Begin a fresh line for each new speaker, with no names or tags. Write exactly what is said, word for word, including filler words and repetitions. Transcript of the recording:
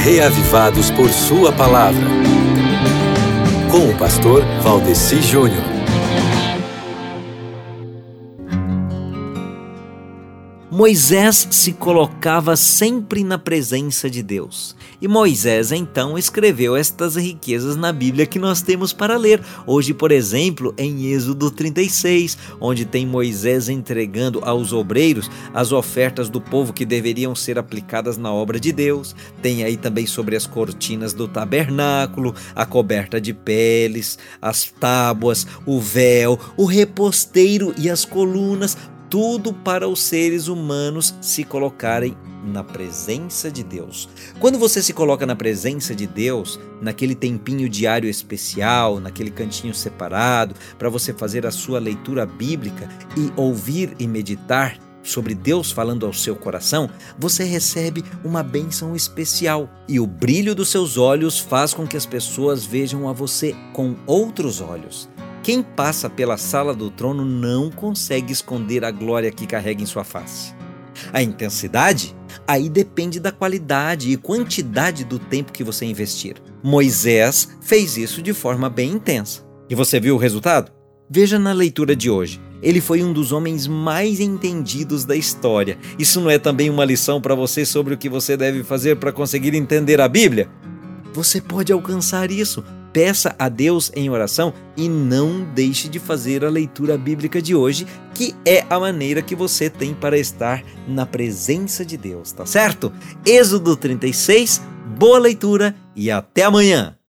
reavivados por sua palavra. Com o pastor Valdeci Júnior.
Moisés se colocava sempre na presença de Deus. E Moisés, então, escreveu estas riquezas na Bíblia que nós temos para ler. Hoje, por exemplo, em Êxodo trinta e seis, onde tem Moisés entregando aos obreiros as ofertas do povo que deveriam ser aplicadas na obra de Deus. Tem aí também sobre as cortinas do tabernáculo, a coberta de peles, as tábuas, o véu, o reposteiro e as colunas. Tudo para os seres humanos se colocarem na presença de Deus. Quando você se coloca na presença de Deus, naquele tempinho diário especial, naquele cantinho separado, para você fazer a sua leitura bíblica e ouvir e meditar sobre Deus falando ao seu coração, você recebe uma bênção especial. E o brilho dos seus olhos faz com que as pessoas vejam a você com outros olhos. Quem passa pela sala do trono não consegue esconder a glória que carrega em sua face. A intensidade? Aí depende da qualidade e quantidade do tempo que você investir. Moisés fez isso de forma bem intensa. E você viu o resultado? Veja na leitura de hoje. Ele foi um dos homens mais entendidos da história. Isso não é também uma lição para você sobre o que você deve fazer para conseguir entender a Bíblia? Você pode alcançar isso. Peça a Deus em oração e não deixe de fazer a leitura bíblica de hoje, que é a maneira que você tem para estar na presença de Deus, tá certo? Êxodo trinta e seis, boa leitura e até amanhã!